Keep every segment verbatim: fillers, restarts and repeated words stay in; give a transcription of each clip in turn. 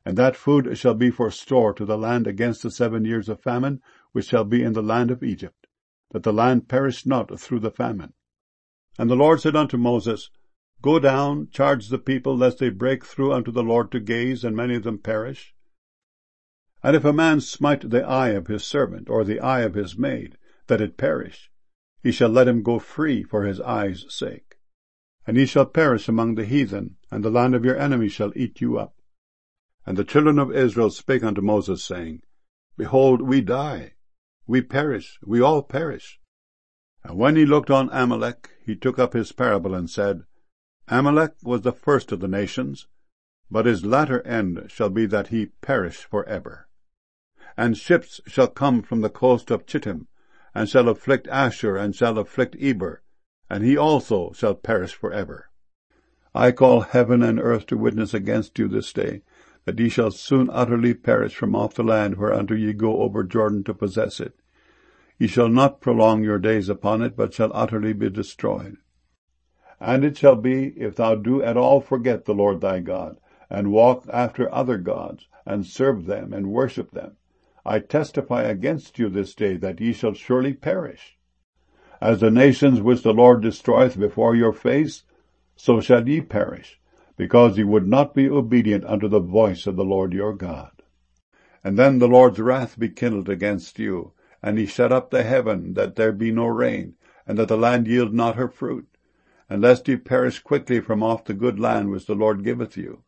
And that food shall be for store to the land against the seven years of famine, which shall be in the land of Egypt, that the land perish not through the famine. And the Lord said unto Moses, Go down, charge the people, lest they break through unto the Lord to gaze, and many of them perish. And if a man smite the eye of his servant, or the eye of his maid, that it perish, he shall let him go free for his eye's sake. And he shall perish among the heathen, and the land of your enemies shall eat you up. And the children of Israel spake unto Moses, saying, Behold, we die, we perish, we all perish. And when he looked on Amalek, he took up his parable, and said, Amalek was the first of the nations, but his latter end shall be that he perish for ever. And ships shall come from the coast of Chittim, and shall afflict Ashur, and shall afflict Eber, and he also shall perish for ever. I call heaven and earth to witness against you this day, that ye shall soon utterly perish from off the land whereunto ye go over Jordan to possess it. Ye shall not prolong your days upon it, but shall utterly be destroyed. And it shall be, if thou do at all forget the Lord thy God, and walk after other gods, and serve them, and worship them, I testify against you this day that ye shall surely perish. As the nations which the Lord destroyeth before your face, so shall ye perish, because ye would not be obedient unto the voice of the Lord your God. And then the Lord's wrath be kindled against you, and he shut up the heaven, that there be no rain, and that the land yield not her fruit, and lest ye perish quickly from off the good land which the Lord giveth you.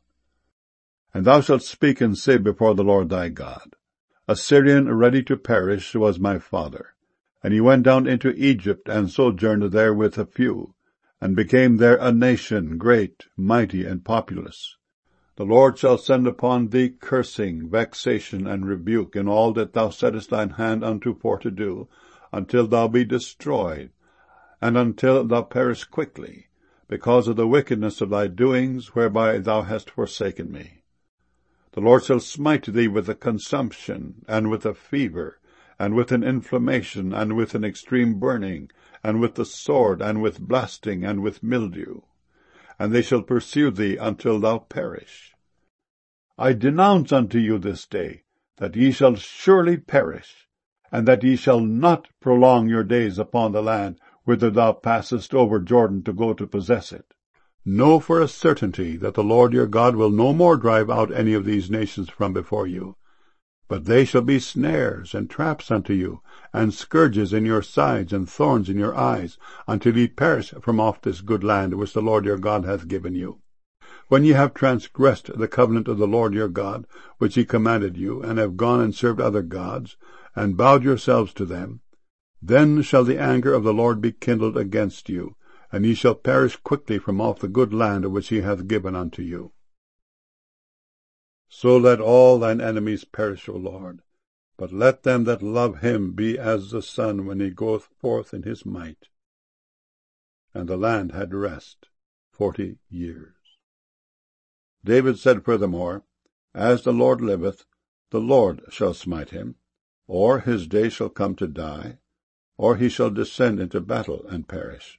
And thou shalt speak and say before the Lord thy God, A Syrian ready to perish was my father, and he went down into Egypt, and sojourned there with a few, and became there a nation, great, mighty, and populous. The Lord shall send upon thee cursing, vexation, and rebuke in all that thou settest thine hand unto for to do, until thou be destroyed, and until thou perish quickly, because of the wickedness of thy doings, whereby thou hast forsaken me. The Lord shall smite thee with a consumption, and with a fever, and with an inflammation, and with an extreme burning, and with the sword, and with blasting, and with mildew. And they shall pursue thee until thou perish. I denounce unto you this day that ye shall surely perish, and that ye shall not prolong your days upon the land whither thou passest over Jordan to go to possess it. Know for a certainty that the Lord your God will no more drive out any of these nations from before you, but they shall be snares and traps unto you, and scourges in your sides, and thorns in your eyes, until ye perish from off this good land which the Lord your God hath given you. When ye have transgressed the covenant of the Lord your God, which he commanded you, and have gone and served other gods, and bowed yourselves to them, then shall the anger of the Lord be kindled against you, and ye shall perish quickly from off the good land which he hath given unto you. So let all thine enemies perish, O Lord, but let them that love him be as the sun when he goeth forth in his might. And the land had rest forty years. David said furthermore, As the Lord liveth, the Lord shall smite him, or his day shall come to die, or he shall descend into battle and perish.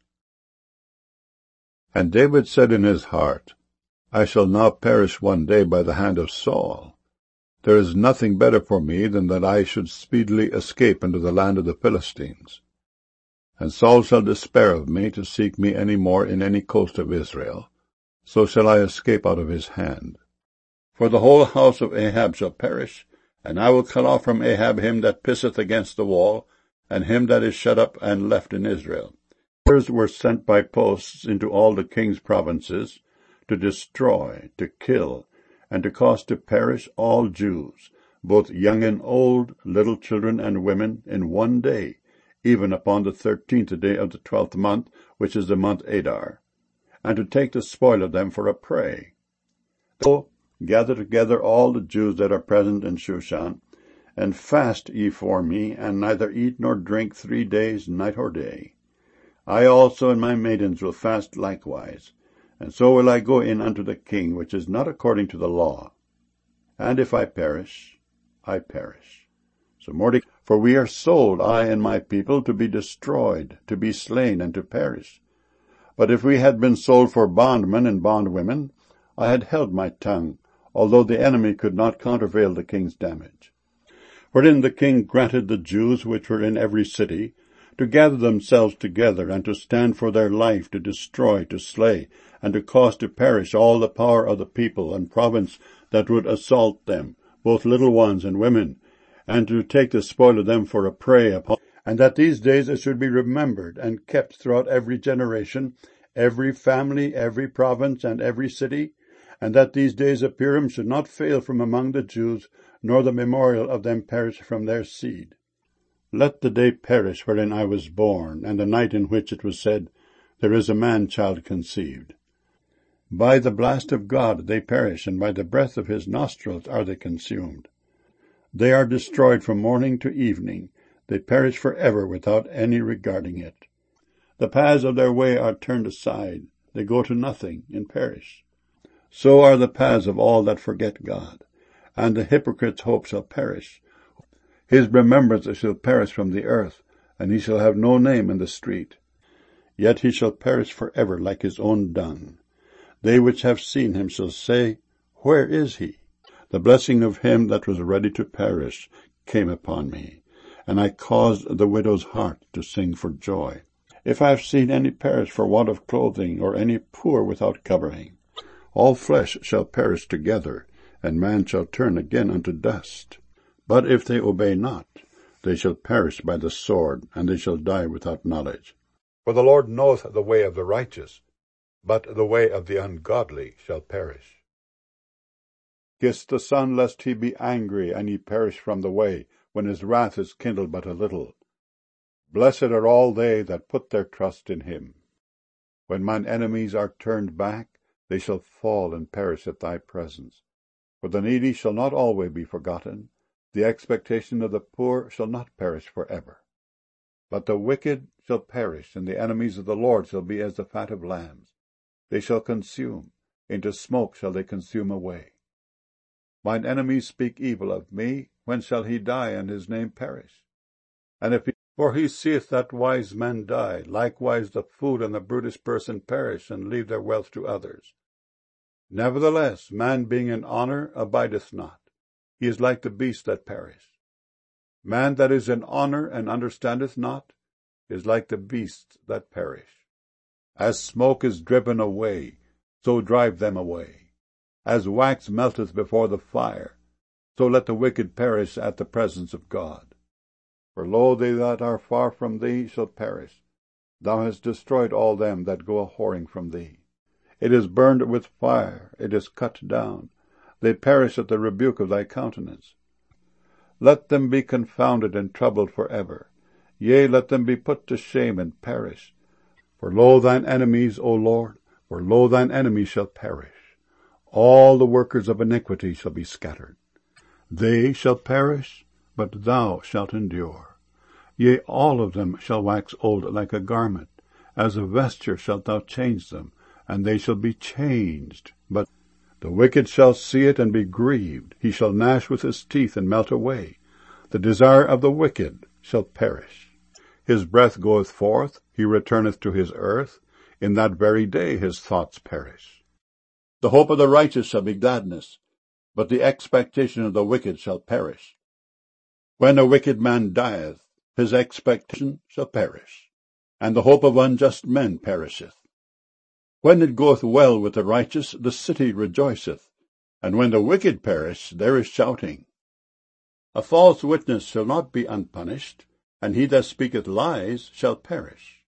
And David said in his heart, I shall now perish one day by the hand of Saul. There is nothing better for me than that I should speedily escape into the land of the Philistines. And Saul shall despair of me to seek me any more in any coast of Israel, so shall I escape out of his hand. For the whole house of Ahab shall perish, and I will cut off from Ahab him that pisseth against the wall, and him that is shut up and left in Israel. Others were sent by posts into all the king's provinces, to destroy, to kill, and to cause to perish all Jews, both young and old, little children and women, in one day, even upon the thirteenth day of the twelfth month, which is the month Adar, and to take the spoil of them for a prey. So gather together all the Jews that are present in Shushan, and fast ye for me, and neither eat nor drink three days, night or day. I also and my maidens will fast likewise, and so will I go in unto the king, which is not according to the law. And if I perish, I perish. So Mordecai, for we are sold, I and my people, to be destroyed, to be slain, and to perish. But if we had been sold for bondmen and bondwomen, I had held my tongue, although the enemy could not countervail the king's damage. Wherein the king granted the Jews which were in every city to gather themselves together, and to stand for their life, to destroy, to slay, and to cause to perish all the power of the people and province that would assault them, both little ones and women, and to take the spoil of them for a prey upon, and that these days it should be remembered and kept throughout every generation, every family, every province, and every city, and that these days of Purim should not fail from among the Jews, nor the memorial of them perish from their seed. Let the day perish wherein I was born, and the night in which it was said, There is a man-child conceived. By the blast of God they perish, and by the breath of his nostrils are they consumed. They are destroyed from morning to evening. They perish for ever without any regarding it. The paths of their way are turned aside. They go to nothing and perish. So are the paths of all that forget God, and the hypocrite's hope shall perish. His remembrance shall perish from the earth, and he shall have no name in the street. Yet he shall perish for ever like his own dung. They which have seen him shall say, Where is he? The blessing of him that was ready to perish came upon me, and I caused the widow's heart to sing for joy. If I have seen any perish for want of clothing, or any poor without covering, all flesh shall perish together, and man shall turn again unto dust. But if they obey not, they shall perish by the sword, and they shall die without knowledge. For the Lord knoweth the way of the righteous, but the way of the ungodly shall perish. Kiss the Son, lest he be angry, and ye perish from the way, when his wrath is kindled but a little. Blessed are all they that put their trust in him. When mine enemies are turned back, they shall fall and perish at thy presence. For the needy shall not always be forgotten, the expectation of the poor shall not perish for ever. But the wicked shall perish, and the enemies of the Lord shall be as the fat of lambs. They shall consume, into smoke shall they consume away. Mine enemies speak evil of me. When shall he die, and his name perish? And if he, for he seeth that wise men die, likewise the fool and the brutish person perish, and leave their wealth to others. Nevertheless, man being in honour abideth not. He is like the beasts that perish. Man that is in honour and understandeth not is like the beasts that perish. As smoke is driven away, so drive them away. As wax melteth before the fire, so let the wicked perish at the presence of God. For lo, they that are far from thee shall perish. Thou hast destroyed all them that go a-whoring from thee. It is burned with fire, it is cut down. They perish at the rebuke of thy countenance. Let them be confounded and troubled for ever. Yea, let them be put to shame and perish. For lo, thine enemies, O Lord, for lo, thine enemies shall perish. All the workers of iniquity shall be scattered. They shall perish, but thou shalt endure. Yea, all of them shall wax old like a garment. As a vesture shalt thou change them, and they shall be changed. But the wicked shall see it and be grieved. He shall gnash with his teeth and melt away. The desire of the wicked shall perish. His breath goeth forth, he returneth to his earth. In that very day his thoughts perish. The hope of the righteous shall be gladness, but the expectation of the wicked shall perish. When a wicked man dieth, his expectation shall perish, and the hope of unjust men perisheth. When it goeth well with the righteous, the city rejoiceth, and when the wicked perish, there is shouting. A false witness shall not be unpunished, and he that speaketh lies shall perish.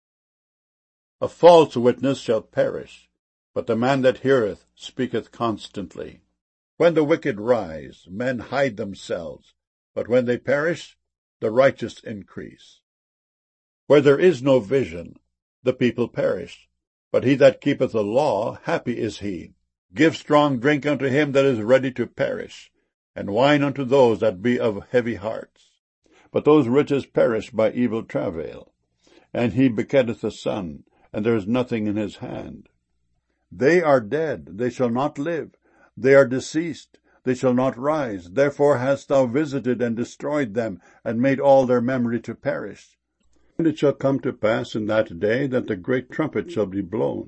A false witness shall perish, but the man that heareth speaketh constantly. When the wicked rise, men hide themselves, but when they perish, the righteous increase. Where there is no vision, the people perish. But he that keepeth the law, happy is he. Give strong drink unto him that is ready to perish, and wine unto those that be of heavy hearts. But those riches perish by evil travail. And he begetteth a son, and there is nothing in his hand. They are dead, they shall not live. They are deceased, they shall not rise. Therefore hast thou visited and destroyed them, and made all their memory to perish. And it shall come to pass in that day that the great trumpet shall be blown,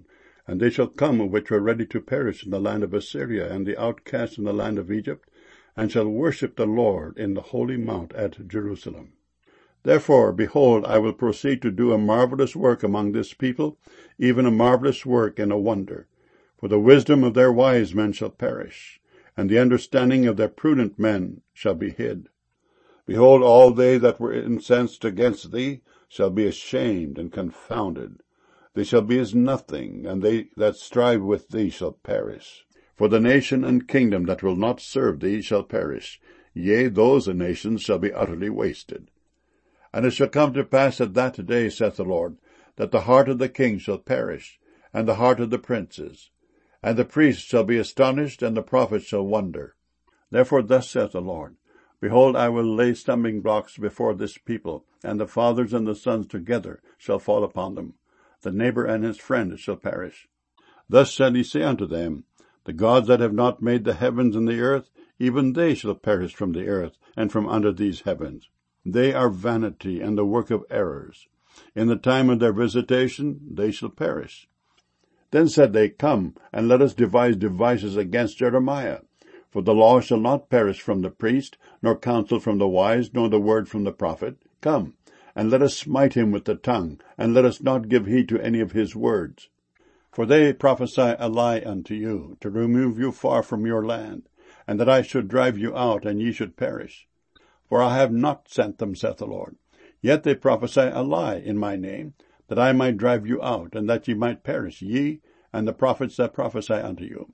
And they shall come which were ready to perish in the land of Assyria, and the outcasts in the land of Egypt, and shall worship the Lord in the holy mount at Jerusalem. Therefore, behold, I will proceed to do a marvelous work among this people, even a marvelous work and a wonder. For the wisdom of their wise men shall perish, and the understanding of their prudent men shall be hid. Behold, all they that were incensed against thee shall be ashamed and confounded. They shall be as nothing, and they that strive with thee shall perish. For the nation and kingdom that will not serve thee shall perish. Yea, those nations shall be utterly wasted. And it shall come to pass at that day, saith the Lord, that the heart of the king shall perish, and the heart of the princes. And the priests shall be astonished, and the prophets shall wonder. Therefore thus saith the Lord, Behold, I will lay stumbling blocks before this people, and the fathers and the sons together shall fall upon them. The neighbor and his friend shall perish. Thus shall he say unto them, The gods that have not made the heavens and the earth, even they shall perish from the earth, and from under these heavens. They are vanity and the work of errors. In the time of their visitation they shall perish. Then said they, Come, and let us devise devices against Jeremiah. For the law shall not perish from the priest, nor counsel from the wise, nor the word from the prophet. Come, and let us smite him with the tongue, and let us not give heed to any of his words. For they prophesy a lie unto you, to remove you far from your land, and that I should drive you out, and ye should perish. For I have not sent them, saith the Lord. Yet they prophesy a lie in my name, that I might drive you out, and that ye might perish, ye, and the prophets that prophesy unto you.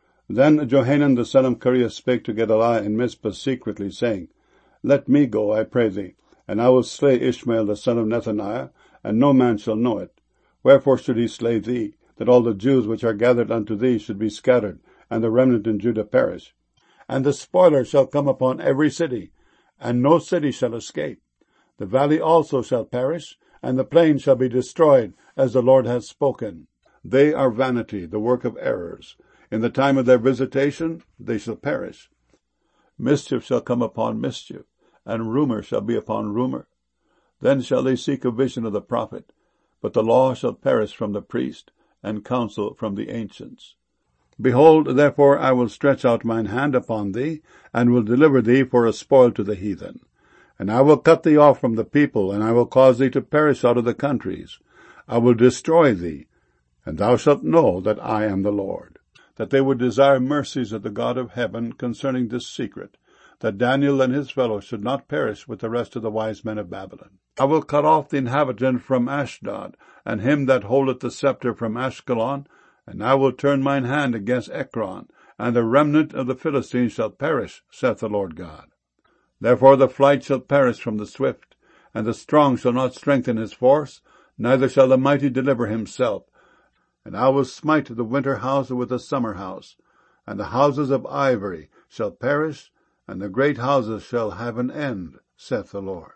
Then Johanan the son of Kareah spake to Gedaliah in Mizpah secretly, saying, Let me go, I pray thee, and I will slay Ishmael the son of Nethaniah, and no man shall know it. Wherefore should he slay thee, that all the Jews which are gathered unto thee should be scattered, and the remnant in Judah perish? And the spoiler shall come upon every city, and no city shall escape. The valley also shall perish, and the plain shall be destroyed, as the Lord hath spoken. They are vanity, the work of errors. In the time of their visitation they shall perish. Mischief shall come upon mischief, and rumor shall be upon rumor. Then shall they seek a vision of the prophet, but the law shall perish from the priest, and counsel from the ancients. Behold, therefore I will stretch out mine hand upon thee, and will deliver thee for a spoil to the heathen. And I will cut thee off from the people, and I will cause thee to perish out of the countries. I will destroy thee, and thou shalt know that I am the Lord. That they would desire mercies of the God of heaven concerning this secret, that Daniel and his fellows should not perish with the rest of the wise men of Babylon. I will cut off the inhabitant from Ashdod, and him that holdeth the scepter from Ashkelon, and I will turn mine hand against Ekron, and the remnant of the Philistines shall perish, saith the Lord God. Therefore the flight shall perish from the swift, and the strong shall not strengthen his force, neither shall the mighty deliver himself. And I will smite the winter house with the summer house, and the houses of ivory shall perish, and the great houses shall have an end, saith the Lord.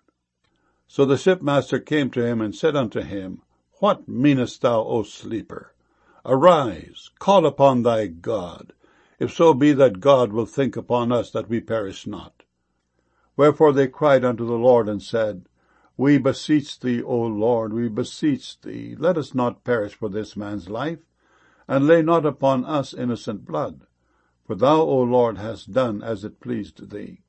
So the shipmaster came to him and said unto him, What meanest thou, O sleeper? Arise, call upon thy God, if so be that God will think upon us that we perish not. Wherefore they cried unto the Lord and said, We beseech thee, O Lord, we beseech thee, let us not perish for this man's life, and lay not upon us innocent blood. For thou, O Lord, hast done as it pleased thee.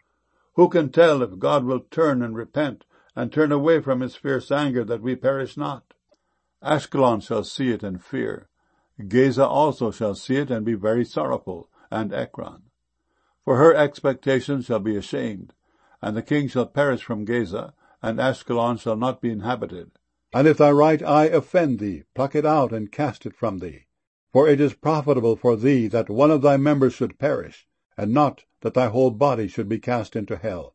Who can tell if God will turn and repent, and turn away from his fierce anger, that we perish not? Ashkelon shall see it and fear. Gaza also shall see it and be very sorrowful, and Ekron. For her expectation shall be ashamed, and the king shall perish from Gaza, and Ashkelon shall not be inhabited. And if thy right eye offend thee, pluck it out and cast it from thee. For it is profitable for thee that one of thy members should perish, and not that thy whole body should be cast into hell.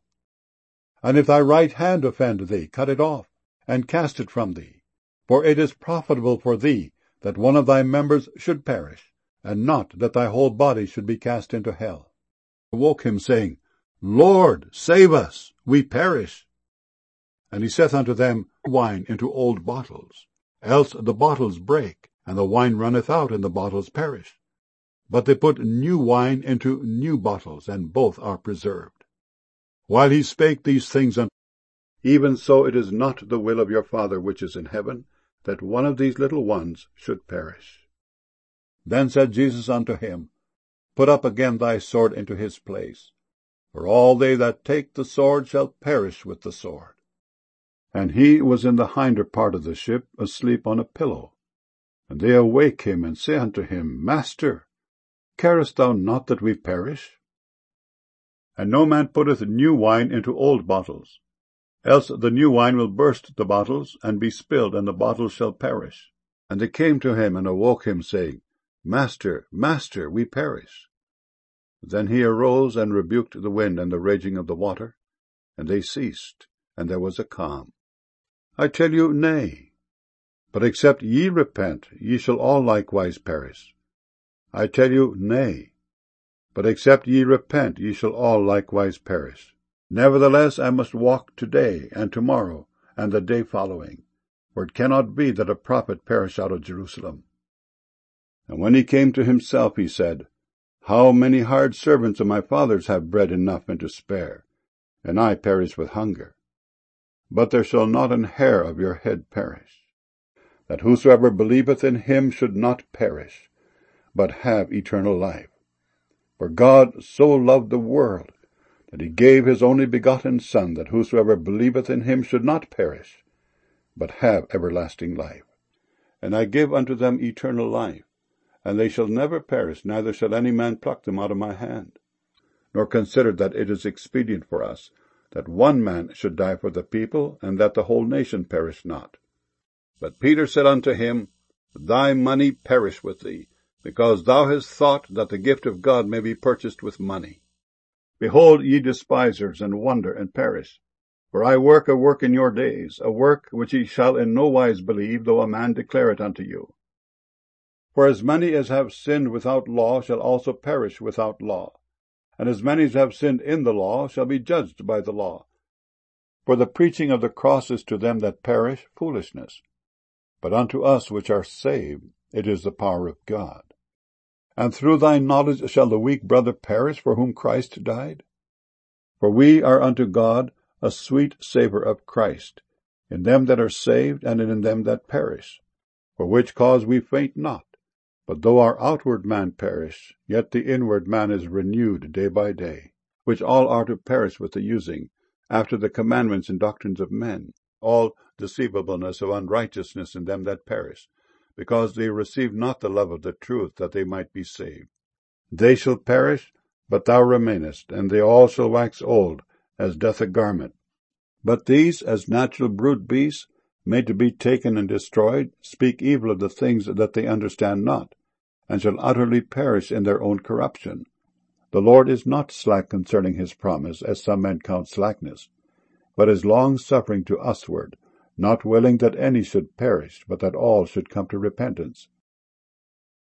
And if thy right hand offend thee, cut it off, and cast it from thee. For it is profitable for thee that one of thy members should perish, and not that thy whole body should be cast into hell. Awoke him, saying, Lord, save us, we perish. And he saith unto them, Wine into old bottles, else the bottles break, and the wine runneth out, and the bottles perish. But they put new wine into new bottles, and both are preserved. While he spake these things unto even so it is not the will of your Father which is in heaven, that one of these little ones should perish. Then said Jesus unto him, Put up again thy sword into his place, for all they that take the sword shall perish with the sword. And he was in the hinder part of the ship, asleep on a pillow. And they awake him, and say unto him, Master, carest thou not that we perish? And no man putteth new wine into old bottles, else the new wine will burst the bottles, and be spilled, and the bottles shall perish. And they came to him, and awoke him, saying, Master, Master, we perish. Then he arose, and rebuked the wind and the raging of the water, and they ceased, and there was a calm. I tell you, nay, but except ye repent, ye shall all likewise perish. I tell you, nay, but except ye repent, ye shall all likewise perish. Nevertheless I must walk today, and tomorrow, and the day following, for it cannot be that a prophet perish out of Jerusalem. And when he came to himself, he said, How many hired servants of my father's have bread enough and to spare, and I perish with hunger? But there shall not an hair of your head perish, that whosoever believeth in him should not perish, but have eternal life. For God so loved the world, that he gave his only begotten Son, that whosoever believeth in him should not perish, but have everlasting life. And I give unto them eternal life, and they shall never perish, neither shall any man pluck them out of my hand. Nor consider that it is expedient for us that one man should die for the people, and that the whole nation perish not. But Peter said unto him, Thy money perish with thee, because thou hast thought that the gift of God may be purchased with money. Behold, ye despisers, and wonder, and perish. For I work a work in your days, a work which ye shall in no wise believe, though a man declare it unto you. For as many as have sinned without law shall also perish without law, and as many as have sinned in the law shall be judged by the law. For the preaching of the cross is to them that perish foolishness, but unto us which are saved it is the power of God. And through thy knowledge shall the weak brother perish for whom Christ died? For we are unto God a sweet savour of Christ, in them that are saved and in them that perish. For which cause we faint not. But though our outward man perish, yet the inward man is renewed day by day, which all are to perish with the using, after the commandments and doctrines of men, all deceivableness of unrighteousness in them that perish, because they receive not the love of the truth, that they might be saved. They shall perish, but thou remainest, and they all shall wax old, as doth a garment. But these, as natural brute beasts, made to be taken and destroyed, speak evil of the things that they understand not, and shall utterly perish in their own corruption. The Lord is not slack concerning his promise, as some men count slackness, but is long-suffering to usward, not willing that any should perish, but that all should come to repentance.